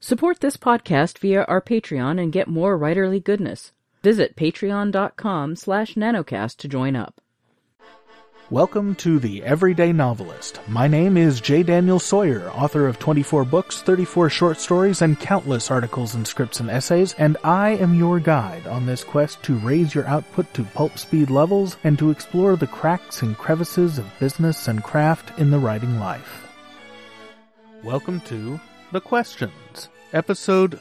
Support this podcast via our Patreon and get more writerly goodness. Visit patreon.com/nanocast to join up. Welcome to The Everyday Novelist. My name is J. Daniel Sawyer, author of 24 books, 34 short stories, and countless articles and scripts and essays, and I am your guide on this quest to raise your output to pulp speed levels and to explore the cracks and crevices of business and craft in the writing life. Welcome to The Questions, episode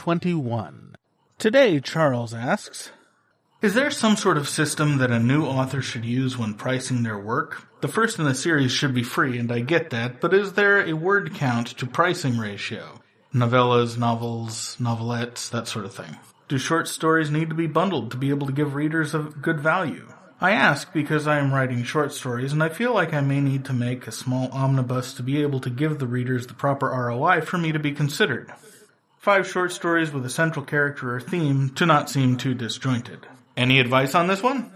321. Today, Charles asks, is there some sort of system that a new author should use when pricing their work? The first in the series should be free, and I get that, but is there a word count to pricing ratio? Novellas, novels, novelettes, that sort of thing. Do short stories need to be bundled to be able to give readers a good value? I ask because I am writing short stories, and I feel like I may need to make a small omnibus to be able to give the readers the proper ROI for me to be considered. 5 short stories with a central character or theme to not seem too disjointed. Any advice on this one?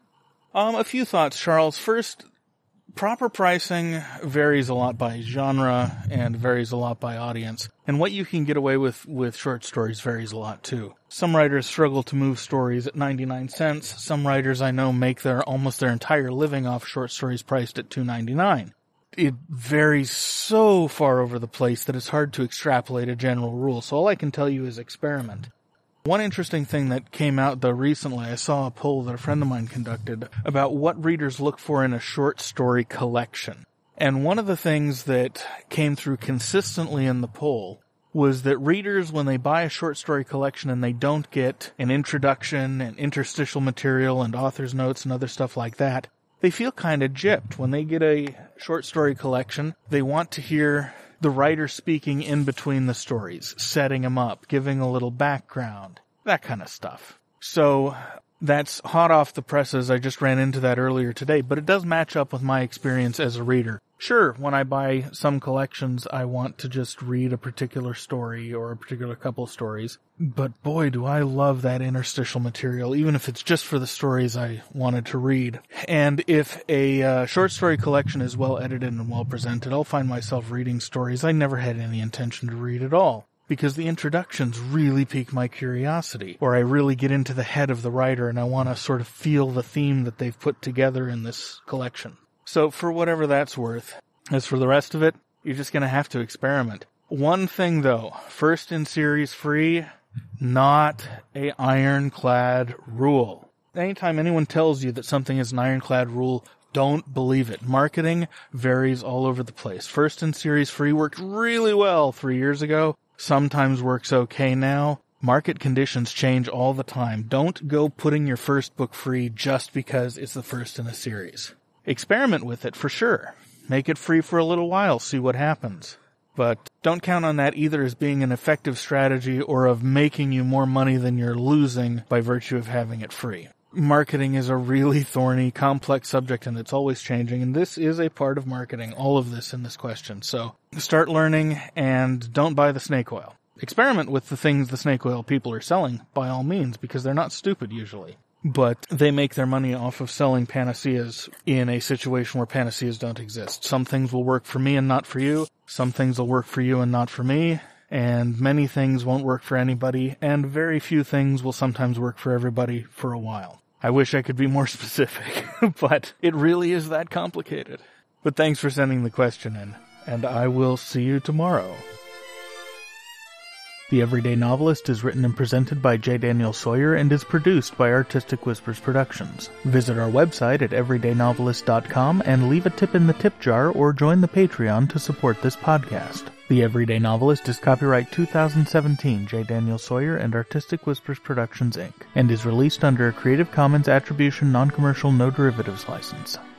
A few thoughts, Charles. First, proper pricing varies a lot by genre and varies a lot by audience. And what you can get away with short stories varies a lot too. Some writers struggle to move stories at 99 cents. Some writers I know make almost their entire living off short stories priced at $2.99. It varies so far over the place that it's hard to extrapolate a general rule. So all I can tell you is experiment. One interesting thing that came out, though, recently, I saw a poll that a friend of mine conducted about what readers look for in a short story collection. And one of the things that came through consistently in the poll was that readers, when they buy a short story collection and they don't get an introduction and interstitial material and author's notes and other stuff like that, they feel kind of gypped. When they get a short story collection, they want to hear the writer speaking in between the stories, setting them up, giving a little background, that kind of stuff. So that's hot off the presses. I just ran into that earlier today, but it does match up with my experience as a reader. Sure, when I buy some collections, I want to just read a particular story or a particular couple stories. But boy, do I love that interstitial material, even if it's just for the stories I wanted to read. And if a short story collection is well edited and well presented, I'll find myself reading stories I never had any intention to read at all, because the introductions really pique my curiosity, or I really get into the head of the writer and I want to sort of feel the theme that they've put together in this collection. So for whatever that's worth, as for the rest of it, you're just going to have to experiment. One thing though, first in series free, not a ironclad rule. Anytime anyone tells you that something is an ironclad rule, don't believe it. Marketing varies all over the place. First in series free worked really well 3 years ago, sometimes works okay now. Market conditions change all the time. Don't go putting your first book free just because it's the first in a series. Experiment with it for sure. Make it free for a little while, see what happens. But don't count on that either as being an effective strategy or of making you more money than you're losing by virtue of having it free. Marketing is a really thorny, complex subject, and it's always changing, and this is a part of marketing, all of this in this question. So start learning and don't buy the snake oil. Experiment with the things the snake oil people are selling, by all means, because they're not stupid usually. But they make their money off of selling panaceas in a situation where panaceas don't exist. Some things will work for me and not for you. Some things will work for you and not for me. And many things won't work for anybody. And very few things will sometimes work for everybody for a while. I wish I could be more specific, but it really is that complicated. But thanks for sending the question in, and I will see you tomorrow. The Everyday Novelist is written and presented by J. Daniel Sawyer and is produced by Artistic Whispers Productions. Visit our website at everydaynovelist.com and leave a tip in the tip jar or join the Patreon to support this podcast. The Everyday Novelist is copyright 2017 J. Daniel Sawyer and Artistic Whispers Productions, Inc., and is released under a Creative Commons Attribution Non-Commercial No Derivatives license.